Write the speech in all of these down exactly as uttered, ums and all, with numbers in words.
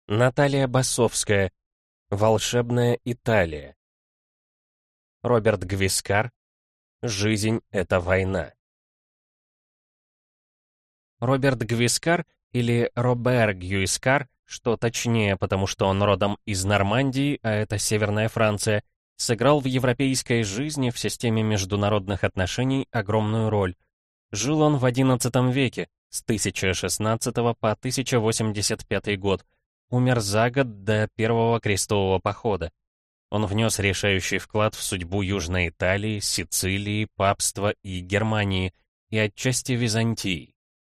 Наталья Басовская. Волшебная Италия. Роберт Гвискар. Жизнь — это война. Роберт Гвискар, или Робер Гюискар, что точнее, потому что он родом из Нормандии, а это Северная Франция, сыграл в европейской жизни в системе международных отношений огромную роль. Жил он в одиннадцатом веке, с тысяча шестнадцатого по тысяча восемьдесят пятый год, умер за год до Первого крестового похода. Он внес решающий вклад в судьбу Южной Италии, Сицилии, Папства и Германии, и отчасти Византии.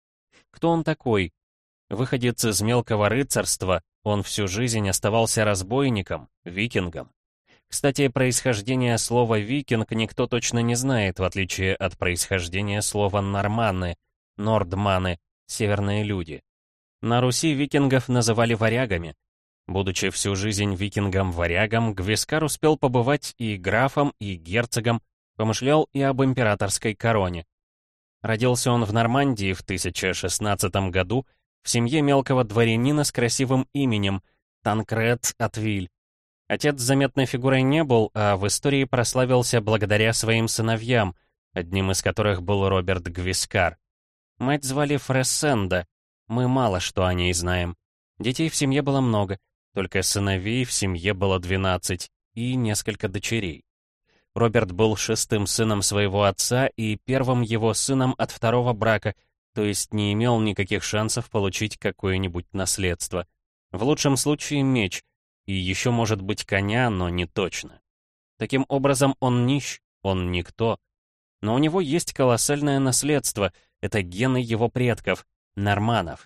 Кто он такой? Выходец из мелкого рыцарства, он всю жизнь оставался разбойником, викингом. Кстати, происхождение слова «викинг» никто точно не знает, в отличие от происхождения слова «норманы», «нордманы», «северные люди». На Руси викингов называли варягами. Будучи всю жизнь викингом-варягом, Гвискар успел побывать и графом, и герцогом, помышлял и об императорской короне. Родился он в Нормандии в тысяча шестнадцатом году в семье мелкого дворянина с красивым именем Танкред Атвиль. Отец заметной фигурой не был, а в истории прославился благодаря своим сыновьям, одним из которых был Роберт Гвискар. Мать звали Фрессенда. Мы мало что о ней знаем. Детей в семье было много, только сыновей в семье было двенадцать и несколько дочерей. Роберт был шестым сыном своего отца и первым его сыном от второго брака, то есть не имел никаких шансов получить какое-нибудь наследство. В лучшем случае меч, и еще может быть коня, но не точно. Таким образом, он нищ, он никто. Но у него есть колоссальное наследство, это гены его предков, норманнов.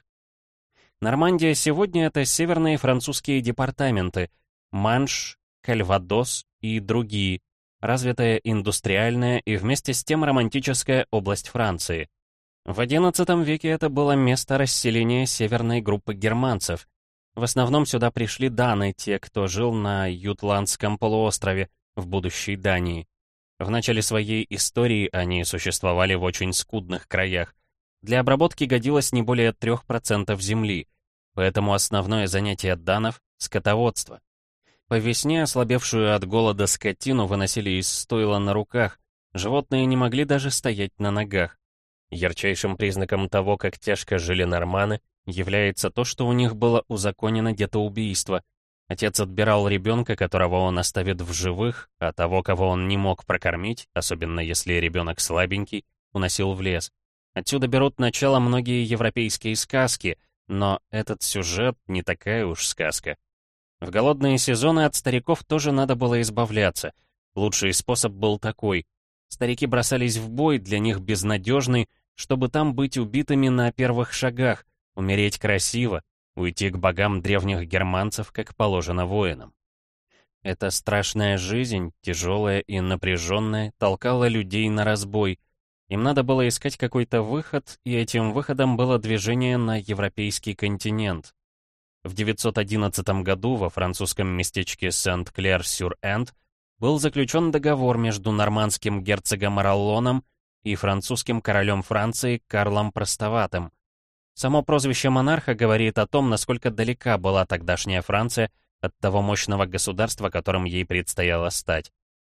Нормандия сегодня — это северные французские департаменты, Манш, Кальвадос и другие, развитая индустриальная и вместе с тем романтическая область Франции. В одиннадцатом веке это было место расселения северной группы германцев. В основном сюда пришли даны, те, кто жил на Ютландском полуострове, в будущей Дании. В начале своей истории они существовали в очень скудных краях. Для обработки годилось не более трех процентов земли, поэтому основное занятие данов — скотоводство. По весне ослабевшую от голода скотину выносили из стойла на руках, животные не могли даже стоять на ногах. Ярчайшим признаком того, как тяжко жили норманы, является то, что у них было узаконено детоубийство. Отец отбирал ребенка, которого он оставит в живых, а того, кого он не мог прокормить, особенно если ребенок слабенький, уносил в лес. Отсюда берут начало многие европейские сказки, но этот сюжет не такая уж сказка. В голодные сезоны от стариков тоже надо было избавляться. Лучший способ был такой. Старики бросались в бой, для них безнадежный, чтобы там быть убитыми на первых шагах, умереть красиво, уйти к богам древних германцев, как положено воинам. Эта страшная жизнь, тяжелая и напряженная, толкала людей на разбой. Им надо было искать какой-то выход, и этим выходом было движение на европейский континент. В девятьсот одиннадцатом году во французском местечке Сент-Клер-сюр-Энд был заключен договор между нормандским герцогом Роллоном и французским королем Франции Карлом Простоватым. Само прозвище монарха говорит о том, насколько далека была тогдашняя Франция от того мощного государства, которым ей предстояло стать.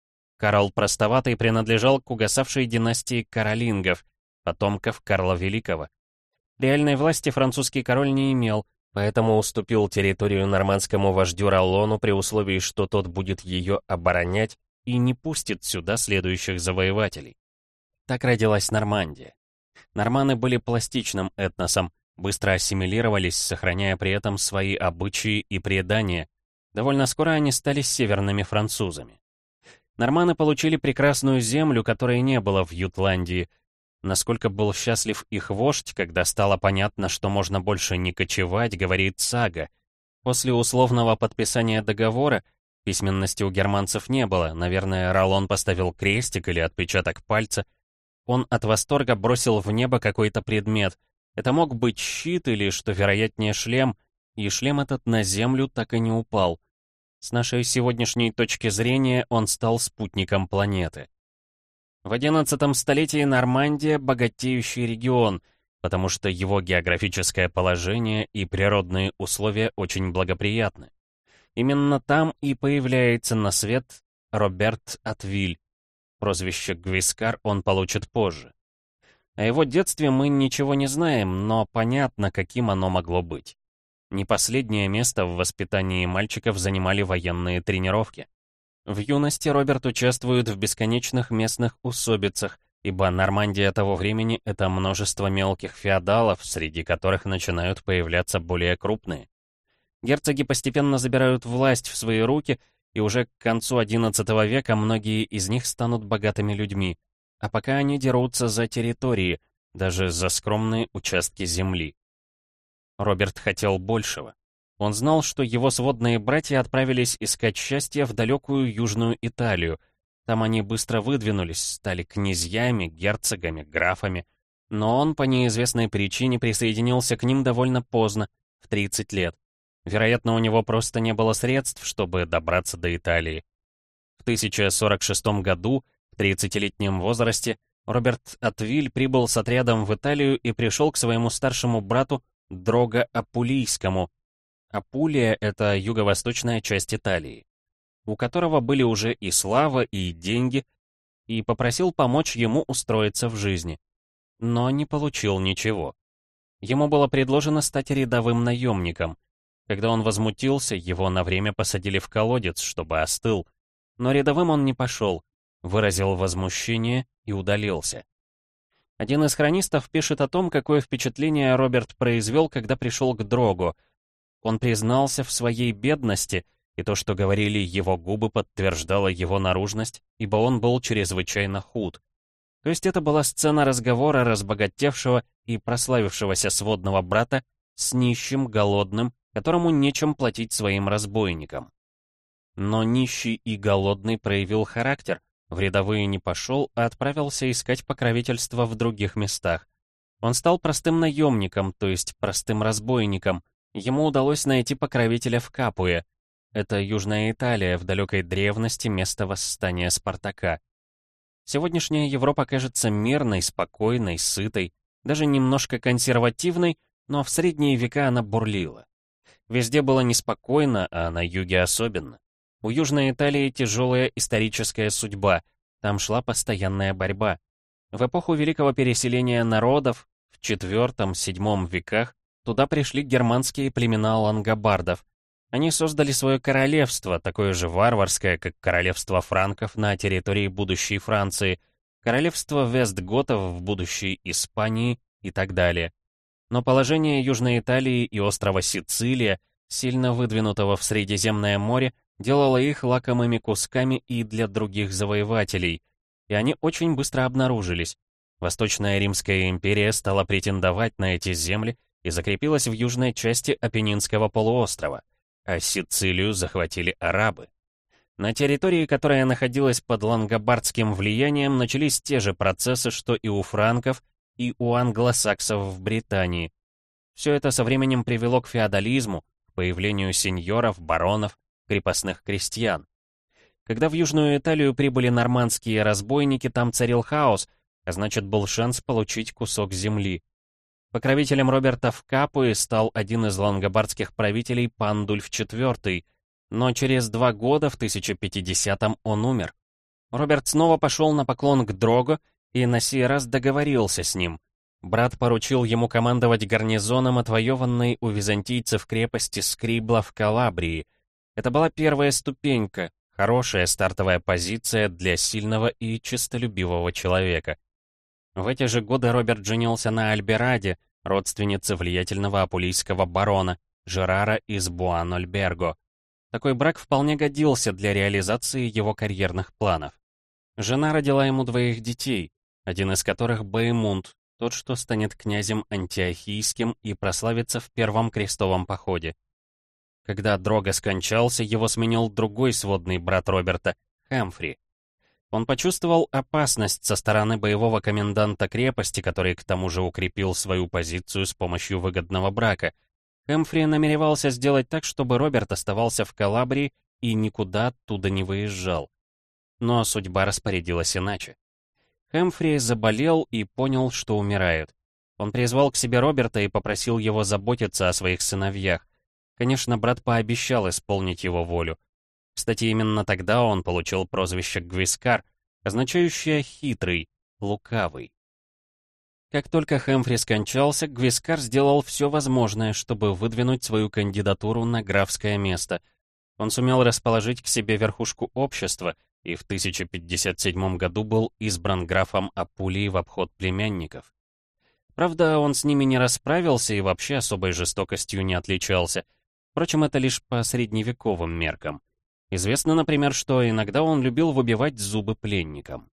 Карл Простоватый принадлежал к угасавшей династии каролингов, потомков Карла Великого. Реальной власти французский король не имел, поэтому уступил территорию нормандскому вождю Роллону при условии, что тот будет ее оборонять и не пустит сюда следующих завоевателей. Так родилась Нормандия. Норманы были пластичным этносом, быстро ассимилировались, сохраняя при этом свои обычаи и предания. Довольно скоро они стали северными французами. Норманы получили прекрасную землю, которой не было в Ютландии. Насколько был счастлив их вождь, когда стало понятно, что можно больше не кочевать, говорит сага. После условного подписания договора, письменности у германцев не было, наверное, Роллон поставил крестик или отпечаток пальца, он от восторга бросил в небо какой-то предмет. Это мог быть щит или, что вероятнее, шлем, и шлем этот на землю так и не упал. С нашей сегодняшней точки зрения он стал спутником планеты. В одиннадцатом столетии Нормандия — богатеющий регион, потому что его географическое положение и природные условия очень благоприятны. Именно там и появляется на свет Роберт Атвиль. Прозвище Гвискар он получит позже. О его детстве мы ничего не знаем, но понятно, каким оно могло быть. Не последнее место в воспитании мальчиков занимали военные тренировки. В юности Роберт участвует в бесконечных местных усобицах, ибо Нормандия того времени — это множество мелких феодалов, среди которых начинают появляться более крупные. Герцоги постепенно забирают власть в свои руки, и уже к концу одиннадцатого века многие из них станут богатыми людьми, а пока они дерутся за территории, даже за скромные участки земли. Роберт хотел большего. Он знал, что его сводные братья отправились искать счастье в далекую Южную Италию. Там они быстро выдвинулись, стали князьями, герцогами, графами. Но он по неизвестной причине присоединился к ним довольно поздно, в тридцать лет. Вероятно, у него просто не было средств, чтобы добраться до Италии. В тысяча сорок шестом году, в тридцатилетнем возрасте, Роберт Атвиль прибыл с отрядом в Италию и пришел к своему старшему брату Дрого Апулийскому. Апулия — это юго-восточная часть Италии, у которого были уже и слава, и деньги, и попросил помочь ему устроиться в жизни. Но не получил ничего. Ему было предложено стать рядовым наемником. Когда он возмутился, его на время посадили в колодец, чтобы остыл. Но рядовым он не пошел, выразил возмущение и удалился. Один из хронистов пишет о том, какое впечатление Роберт произвел, когда пришел к Дрого. Он признался в своей бедности, и то, что говорили его губы, подтверждало его наружность, ибо он был чрезвычайно худ. То есть это была сцена разговора разбогатевшего и прославившегося сводного брата с нищим, голодным, которому нечем платить своим разбойникам. Но нищий и голодный проявил характер, в рядовые не пошел, а отправился искать покровительство в других местах. Он стал простым наемником, то есть простым разбойником. Ему удалось найти покровителя в Капуе. Это Южная Италия, в далекой древности место восстания Спартака. Сегодняшняя Европа кажется мирной, спокойной, сытой, даже немножко консервативной, но в средние века она бурлила. Везде было неспокойно, а на юге особенно. У Южной Италии тяжелая историческая судьба, там шла постоянная борьба. В эпоху великого переселения народов, в четвёртом-седьмом веках, туда пришли германские племена лангобардов. Они создали свое королевство, такое же варварское, как королевство франков на территории будущей Франции, королевство вестготов в будущей Испании и так далее. Но положение Южной Италии и острова Сицилия, сильно выдвинутого в Средиземное море, делало их лакомыми кусками и для других завоевателей, и они очень быстро обнаружились. Восточная Римская империя стала претендовать на эти земли и закрепилась в южной части Апеннинского полуострова, а Сицилию захватили арабы. На территории, которая находилась под лангобардским влиянием, начались те же процессы, что и у франков, и у англосаксов в Британии. Все это со временем привело к феодализму, к появлению сеньоров, баронов, крепостных крестьян. Когда в Южную Италию прибыли нормандские разбойники, там царил хаос, а значит, был шанс получить кусок земли. Покровителем Роберта в Капуе стал один из лангобардских правителей Пандульф четвёртый, но через два года, в тысяча пятидесятом, он умер. Роберт снова пошел на поклон к Дрого и на сей раз договорился с ним. Брат поручил ему командовать гарнизоном отвоеванной у византийцев крепости Скрибла в Калабрии. Это была первая ступенька, хорошая стартовая позиция для сильного и честолюбивого человека. В эти же годы Роберт женился на Альбераде, родственнице влиятельного апулийского барона, Жерара из Буан-Ольберго. Такой брак вполне годился для реализации его карьерных планов. Жена родила ему двоих детей, один из которых Боемунд, тот, что станет князем антиохийским и прославится в Первом крестовом походе. Когда Дрого скончался, его сменил другой сводный брат Роберта, Хэмфри. Он почувствовал опасность со стороны боевого коменданта крепости, который к тому же укрепил свою позицию с помощью выгодного брака. Хэмфри намеревался сделать так, чтобы Роберт оставался в Калабрии и никуда оттуда не выезжал. Но судьба распорядилась иначе. Хэмфри заболел и понял, что умирает. Он призвал к себе Роберта и попросил его заботиться о своих сыновьях. Конечно, брат пообещал исполнить его волю. Кстати, именно тогда он получил прозвище Гвискар, означающее «хитрый», «лукавый». Как только Хэмфри скончался, Гвискар сделал все возможное, чтобы выдвинуть свою кандидатуру на графское место. Он сумел расположить к себе верхушку общества и в тысяча пятьдесят седьмом году был избран графом Апулии в обход племянников. Правда, он с ними не расправился и вообще особой жестокостью не отличался. Впрочем, это лишь по средневековым меркам. Известно, например, что иногда он любил выбивать зубы пленникам.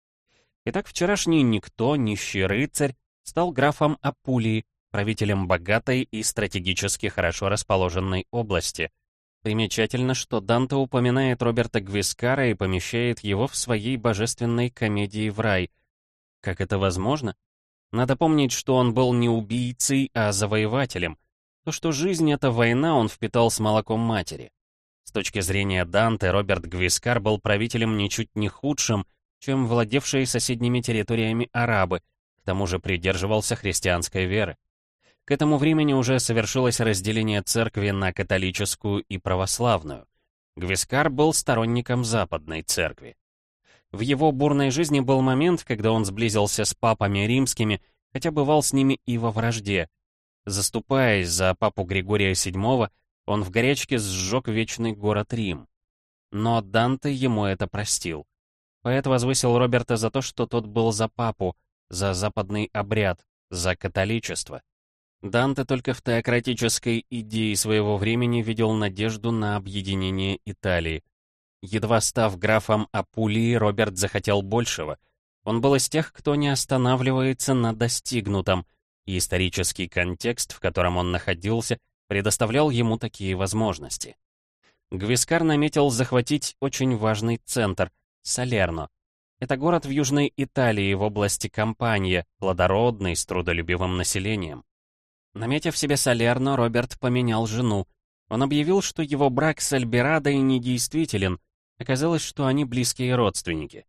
Итак, вчерашний никто, нищий рыцарь, стал графом Апулии, правителем богатой и стратегически хорошо расположенной области. Примечательно, что Данте упоминает Роберта Гвискара и помещает его в своей божественной комедии в рай. Как это возможно? Надо помнить, что он был не убийцей, а завоевателем. То, что жизнь — это война, он впитал с молоком матери. С точки зрения Данте, Роберт Гвискар был правителем ничуть не худшим, чем владевшие соседними территориями арабы, к тому же придерживался христианской веры. К этому времени уже совершилось разделение церкви на католическую и православную. Гвискар был сторонником западной церкви. В его бурной жизни был момент, когда он сблизился с папами римскими, хотя бывал с ними и во вражде. Заступаясь за папу Григория седьмого, он в горячке сжег вечный город Рим. Но Данте ему это простил. Поэт возвысил Роберта за то, что тот был за папу, за западный обряд, за католичество. Данте только в теократической идее своего времени видел надежду на объединение Италии. Едва став графом Апулии, Роберт захотел большего. Он был из тех, кто не останавливается на достигнутом, и исторический контекст, в котором он находился, предоставлял ему такие возможности. Гвискар наметил захватить очень важный центр — Салерно. Это город в Южной Италии в области Кампания, плодородный, с трудолюбивым населением. Наметив себе Салерно, Роберт поменял жену. Он объявил, что его брак с Альберадой недействителен. Оказалось, что они близкие родственники.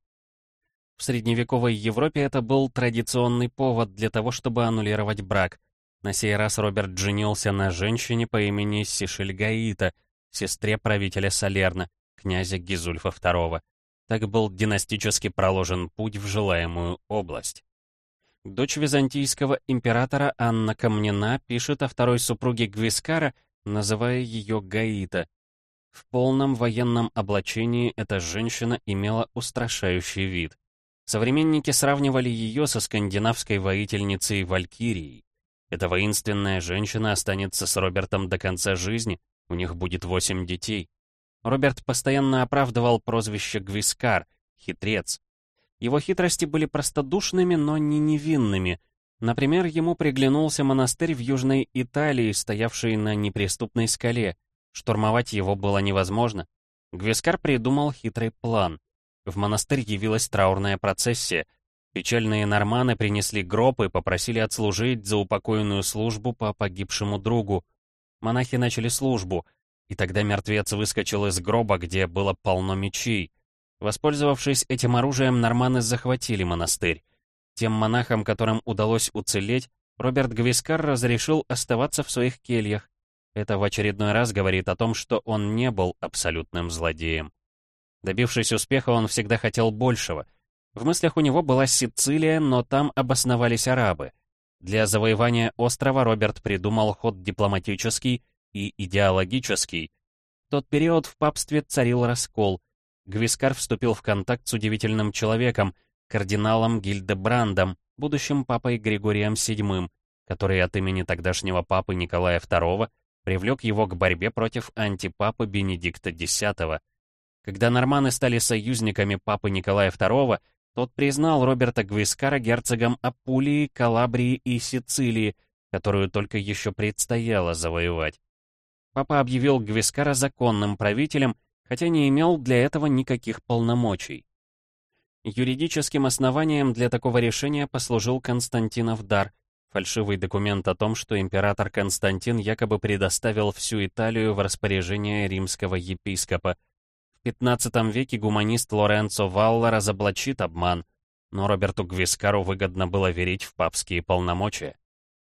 В средневековой Европе это был традиционный повод для того, чтобы аннулировать брак. На сей раз Роберт женился на женщине по имени Сишельгаита, сестре правителя Салерно, князя Гизульфа второго. Так был династически проложен путь в желаемую область. Дочь византийского императора Анна Комнена пишет о второй супруге Гвискара, называя ее Гаита. В полном военном облачении эта женщина имела устрашающий вид. Современники сравнивали ее со скандинавской воительницей Валькирией. Эта воинственная женщина останется с Робертом до конца жизни, у них будет восемь детей. Роберт постоянно оправдывал прозвище Гвискар, хитрец. Его хитрости были простодушными, но не невинными. Например, ему приглянулся монастырь в Южной Италии, стоявший на неприступной скале. Штурмовать его было невозможно. Гвискар придумал хитрый план. В монастырь явилась траурная процессия. Печальные норманы принесли гроб и попросили отслужить за упокойную службу по погибшему другу. Монахи начали службу, и тогда мертвец выскочил из гроба, где было полно мечей. Воспользовавшись этим оружием, норманы захватили монастырь. Тем монахам, которым удалось уцелеть, Роберт Гвискар разрешил оставаться в своих кельях. Это в очередной раз говорит о том, что он не был абсолютным злодеем. Добившись успеха, он всегда хотел большего. В мыслях у него была Сицилия, но там обосновались арабы. Для завоевания острова Роберт придумал ход дипломатический и идеологический. В тот период в папстве царил раскол. Гвискар вступил в контакт с удивительным человеком, кардиналом Гильдебрандом, будущим папой Григорием седьмым, который от имени тогдашнего папы Николая второго привлек его к борьбе против антипапы Бенедикта десятого. Когда норманы стали союзниками папы Николая второго, тот признал Роберта Гвискара герцогом Апулии, Калабрии и Сицилии, которую только еще предстояло завоевать. Папа объявил Гвискара законным правителем, хотя не имел для этого никаких полномочий. Юридическим основанием для такого решения послужил Константинов дар, фальшивый документ о том, что император Константин якобы предоставил всю Италию в распоряжение римского епископа. В пятнадцатом веке гуманист Лоренцо Валла разоблачит обман, но Роберту Гвискару выгодно было верить в папские полномочия.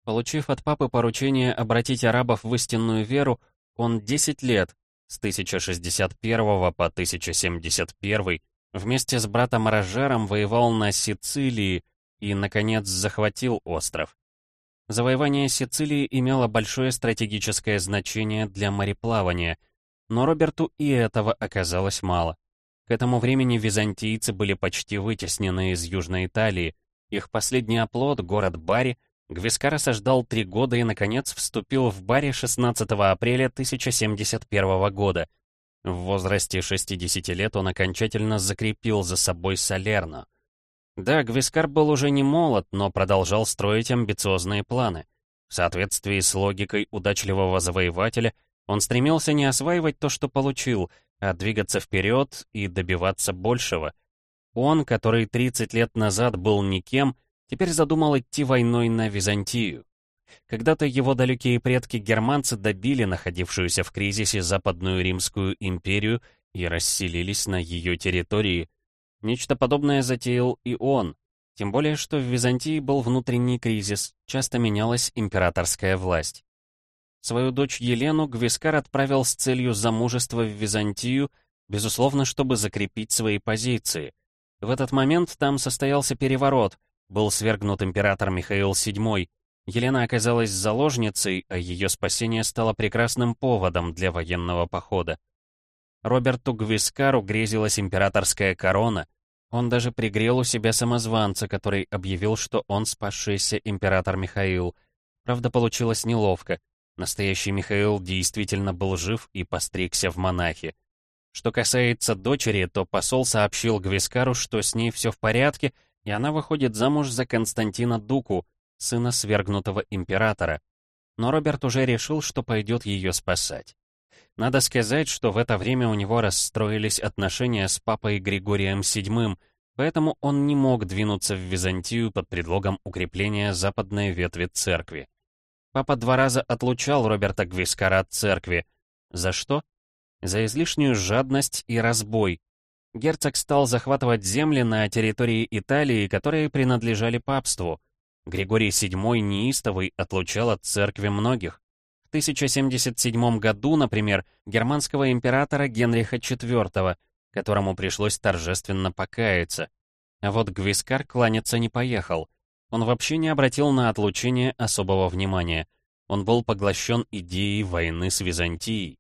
Получив от папы поручение обратить арабов в истинную веру, он десять лет, с тысяча шестьдесят первого по тысяча семьдесят первый, вместе с братом Рожером воевал на Сицилии и, наконец, захватил остров. Завоевание Сицилии имело большое стратегическое значение для мореплавания, но Роберту и этого оказалось мало. К этому времени византийцы были почти вытеснены из Южной Италии. Их последний оплот, город Бари, Гвискар осаждал три года и, наконец, вступил в Бари шестнадцатого апреля тысяча семьдесят первого года. В возрасте шестидесяти лет он окончательно закрепил за собой Салерно. Да, Гвискар был уже не молод, но продолжал строить амбициозные планы. В соответствии с логикой удачливого завоевателя, он стремился не осваивать то, что получил, а двигаться вперед и добиваться большего. Он, который тридцать лет назад был никем, теперь задумал идти войной на Византию. Когда-то его далекие предки-германцы добили находившуюся в кризисе Западную Римскую империю и расселились на ее территории. Нечто подобное затеял и он, тем более что в Византии был внутренний кризис, часто менялась императорская власть. Свою дочь Елену Гвискар отправил с целью замужества в Византию, безусловно, чтобы закрепить свои позиции. В этот момент там состоялся переворот, был свергнут император Михаил седьмой. Елена оказалась заложницей, а ее спасение стало прекрасным поводом для военного похода. Роберту Гвискару грезилась императорская корона. Он даже пригрел у себя самозванца, который объявил, что он спасшийся император Михаил. Правда, получилось неловко. Настоящий Михаил действительно был жив и постригся в монахи. Что касается дочери, то посол сообщил Гвискару, что с ней все в порядке, и она выходит замуж за Константина Дуку, сына свергнутого императора. Но Роберт уже решил, что пойдет ее спасать. Надо сказать, что в это время у него расстроились отношения с папой Григорием седьмым, поэтому он не мог двинуться в Византию под предлогом укрепления западной ветви церкви. Папа два раза отлучал Роберта Гвискара от церкви. За что? За излишнюю жадность и разбой. Герцог стал захватывать земли на территории Италии, которые принадлежали папству. Григорий седьмой неистовый отлучал от церкви многих. В тысяча семьдесят седьмом году, например, германского императора Генриха четвёртого, которому пришлось торжественно покаяться. А вот Гвискар кланяться не поехал. Он вообще не обратил на отлучение особого внимания. Он был поглощен идеей войны с Византией.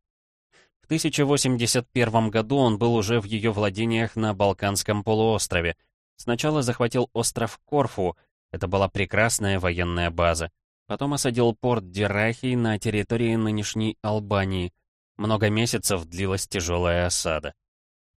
В тысяча восемьдесят первом году он был уже в ее владениях на Балканском полуострове. Сначала захватил остров Корфу, это была прекрасная военная база. Потом осадил порт Диррахий на территории нынешней Албании. Много месяцев длилась тяжелая осада.